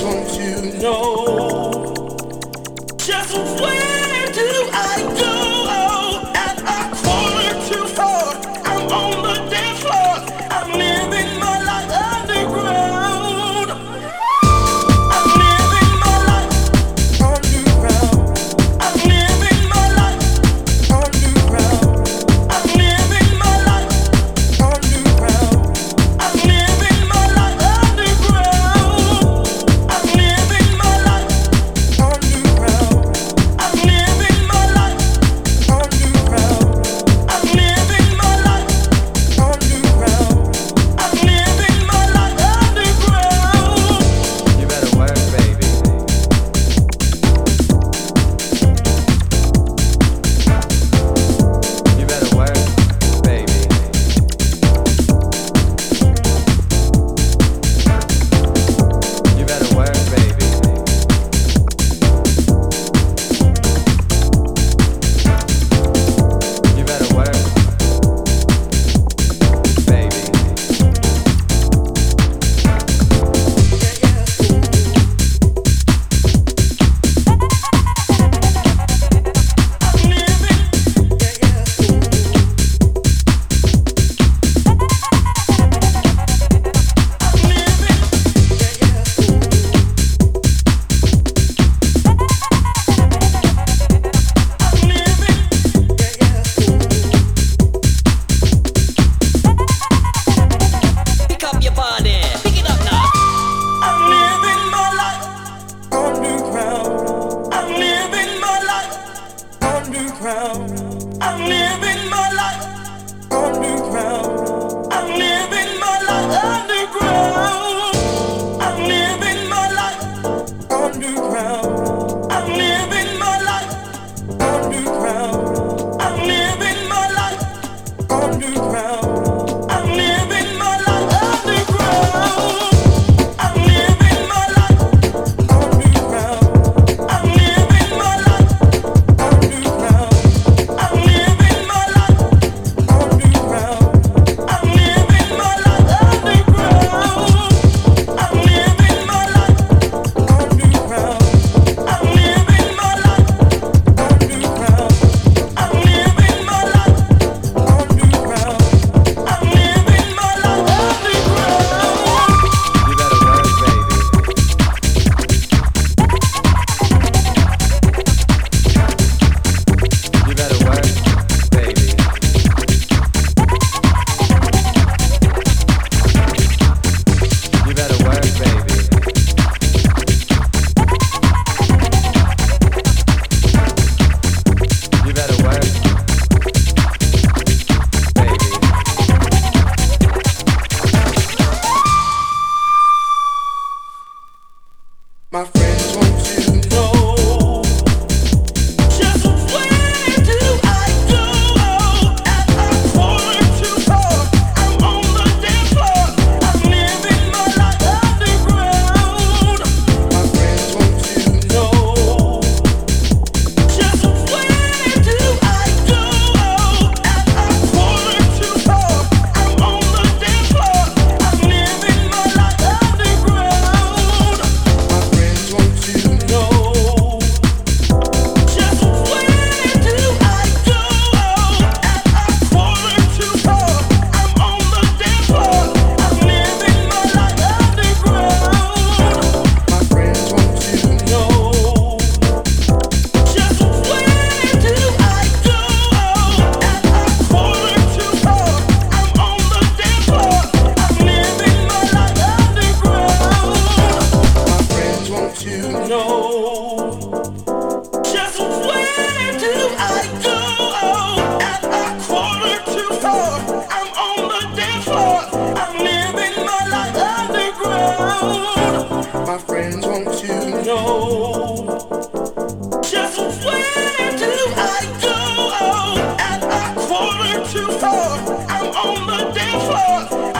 want to know just where do I go at a quarter to four. I'm on the dance floor. I'm living my life underground. I'm living my life underground. I'm living my life underground. I'm living my life underground. I'm living my life underground. I'm living my life underground. I'm living my life underground. I'm living my life underground. I'm living my life underground. You better work, baby. You better work, baby. You better work, baby. You better work, baby. Pick up your body. Pick it up now. I'm living my life underground. I'm living my life underground. I'm living my life underground. I'm living my life underground. I'm living my life underground. I'm living my life underground. I'm living my life underground. I'm living my life underground. I'm living my life underground. I'm living my life underground. I'm living my life underground. I'm living my life underground. I'm living my life underground. I'm living my life underground. I'm living my life underground. I'm living my life underground. You better work, baby. You better work, baby. You better work, baby. You better work, baby. My friends want to know just where do I go at a quarter to four. I'm on the dance floor. I'm living my life underground. My friends want to know just where do I go at a quarter to four. I'm on the dance floor. I'm living my life underground. My friends want to know just where do I go at a quarter to four. I'm on the dance floor. I'm living my life underground. My friends want to know just where do I go at a quarter to four. I'm on the dance floor. I'm living my life underground. My friends want to know just where do I go at a quarter to four. I'm on the dance floor. I'm living my life underground. My friends want to know just where do I go at a quarter to four. I'm on the dance floor.